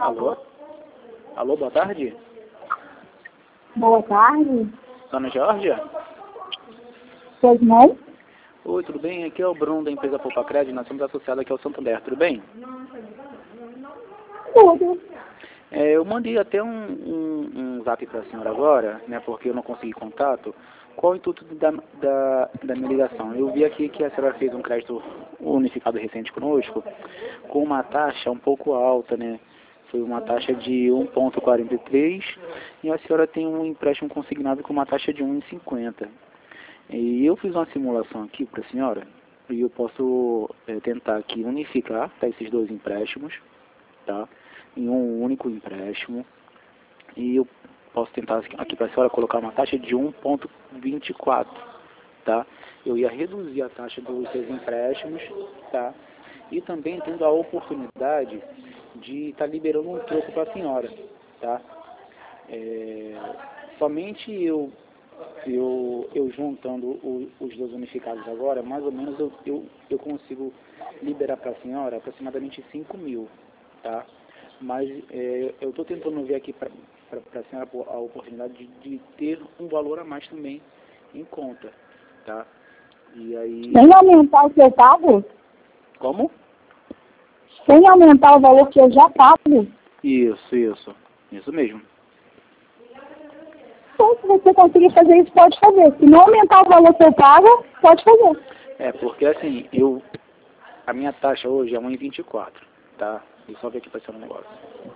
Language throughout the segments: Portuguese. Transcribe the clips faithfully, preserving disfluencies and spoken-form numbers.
Alô? Alô, boa tarde. Boa tarde. Dona Georgia? Pois não? Oi, tudo bem? Aqui é o Bruno da empresa Poupa Crédito, nós somos associados aqui ao Santander, tudo bem? Tudo. É, eu mandei até um, um, um zap para a senhora agora, né, porque eu não consegui contato. Qual o intuito da, da, da minha ligação? Eu vi aqui que a senhora fez um crédito unificado recente conosco, com uma taxa um pouco alta, né? Foi uma taxa de um vírgula quarenta e três e a senhora tem um empréstimo consignado com uma taxa de um vírgula cinquenta. E eu fiz uma simulação aqui para a senhora e eu posso é, tentar aqui unificar, tá, esses dois empréstimos, tá, em um único empréstimo. E eu posso tentar aqui para a senhora colocar uma taxa de um vírgula vinte e quatro, tá? Eu ia reduzir a taxa dos seus empréstimos, tá? E também tendo a oportunidade de estar tá liberando um troco para a senhora, tá? É, somente eu, eu, eu juntando o, os dois unificados agora, mais ou menos eu, eu, eu consigo liberar para a senhora aproximadamente cinco mil, tá? Mas é, eu estou tentando ver aqui para a senhora a oportunidade de, de ter um valor a mais também em conta, tá? E aí... Sem aumentar o que eu pago? Como? Sem aumentar o valor que eu já pago? Isso, isso. Isso mesmo. Então, se você conseguir fazer isso, pode fazer. Se não aumentar o valor que eu pago, pode fazer. É, porque assim, eu... A minha taxa hoje é um vírgula vinte e quatro, tá? Deixa eu só ver aqui para ser um negócio.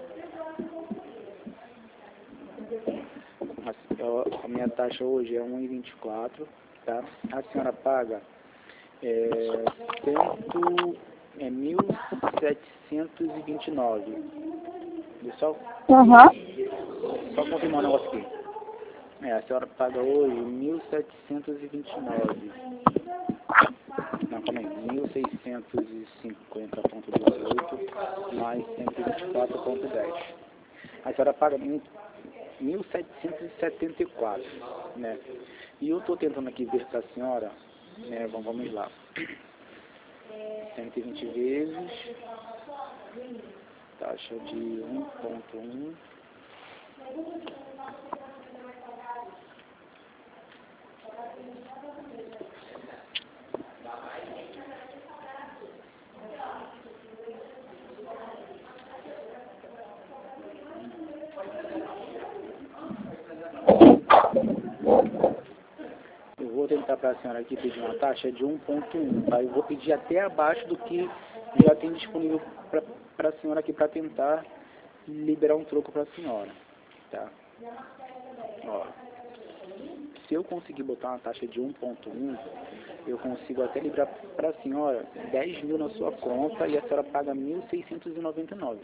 A, a minha taxa hoje é um vírgula vinte e quatro, tá? A senhora paga é, cento, é mil setecentos e vinte e nove. Pessoal? Uhum. Só confirmar um negócio aqui. É, a senhora paga hoje mil setecentos e vinte e nove. Não, calma aí. mil seiscentos e cinquenta vírgula dezoito mais cento e vinte e quatro vírgula dez. A senhora paga mil setecentos e setenta e quatro, né? E eu estou tentando aqui ver para a senhora, né? Vamos, vamos lá. cento e vinte vezes, taxa de um vírgula um. Eu vou tentar para a senhora aqui pedir uma taxa de um vírgula um, tá? Eu vou pedir até abaixo do que já tem disponível para a senhora aqui para tentar liberar um troco para a senhora, tá? Ó, se eu conseguir botar uma taxa de um vírgula um, eu consigo até liberar para a senhora dez mil na sua conta e a senhora paga mil seiscentos e noventa e nove.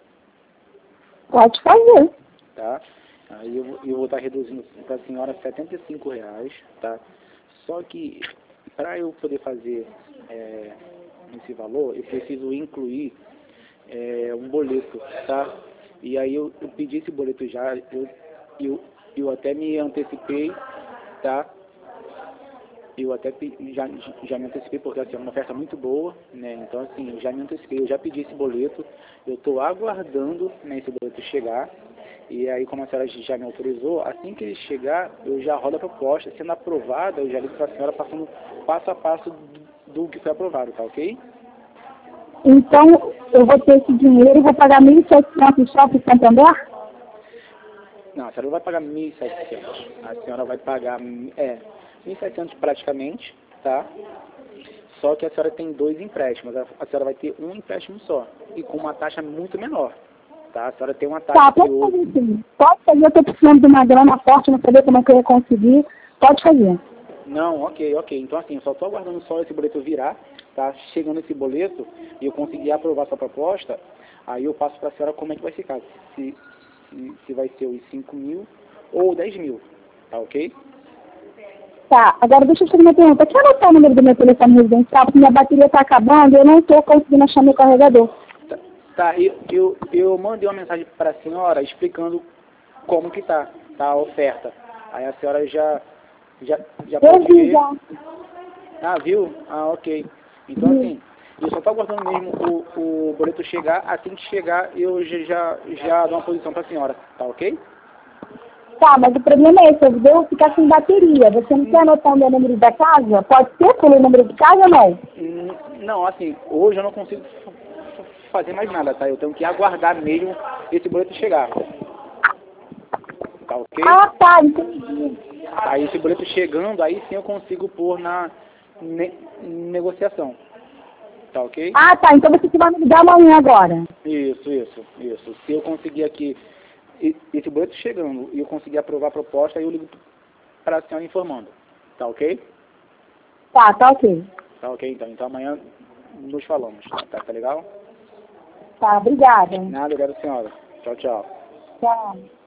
Pode fazer. Tá? Aí eu, eu vou estar reduzindo para a senhora setenta e cinco reais, tá? Só que para eu poder fazer é, esse valor, eu preciso incluir é, um boleto, tá? E aí eu, eu pedi esse boleto já, eu, eu, eu até me antecipei, tá? Eu até já, já me antecipei porque assim, é uma oferta muito boa, né? Então assim, eu já me antecipei, eu já pedi esse boleto, eu estou aguardando, né, esse boleto chegar. E aí, como a senhora já me autorizou, assim que ele chegar, eu já rodo a proposta. Sendo aprovada, eu já ligo para a senhora passando passo a passo do, do que foi aprovado, tá ok? Então, eu vou ter esse dinheiro e vou pagar mil e setecentos só para o Santander? Não, a senhora não vai pagar mil e setecentos. A senhora vai pagar, é, mil e setecentos praticamente, tá? Só que a senhora tem dois empréstimos. A, a senhora vai ter um empréstimo só e com uma taxa muito menor. Tá? A senhora tem uma taxa Tá, que pode hoje... fazer sim. Pode fazer, eu estou precisando de uma grana forte, não sabia como é que eu ia conseguir. Pode fazer. Não, ok, ok. Então assim, eu só estou aguardando só esse boleto virar, tá? Chegando esse boleto e eu conseguir aprovar sua proposta, aí eu passo para a senhora como é que vai ficar. Se, se, se vai ser os cinco mil ou dez mil, tá ok? Tá, agora deixa eu te fazer uma pergunta. Quer anotar o número do meu telefone residencial? Porque minha bateria está acabando e eu não estou conseguindo achar meu carregador. Tá, eu, eu, eu mandei uma mensagem para a senhora explicando como que tá, tá a oferta. Aí a senhora já, já, já Eu pode vi ver. já. Ah, viu? Ah, ok. Então Vi. assim, Eu só tô aguardando mesmo o, o boleto chegar. Assim que chegar, eu já, já dou uma posição para a senhora, tá ok? Tá, mas o problema é esse, eu vou ficar sem bateria. Você não quer anotar o meu número da casa? Pode ser pelo número de casa ou não? Hum, Não, assim, hoje eu não consigo f- f- fazer mais nada, tá? Eu tenho que aguardar mesmo esse boleto chegar. Tá ok? Ah, tá, entendi. Aí esse boleto chegando, aí sim eu consigo pôr na ne- negociação. Tá ok? Ah, tá, então você vai me ligar amanhã agora. Isso, isso, isso. Se eu conseguir aqui e- esse boleto chegando e eu conseguir aprovar a proposta, aí eu ligo para a senhora informando. Tá ok? Tá, tá ok. Tá ok, então. Então amanhã nos falamos. Tá, tá legal? Tá, obrigada. Nada, obrigado, senhora. Tchau, tchau. Tchau.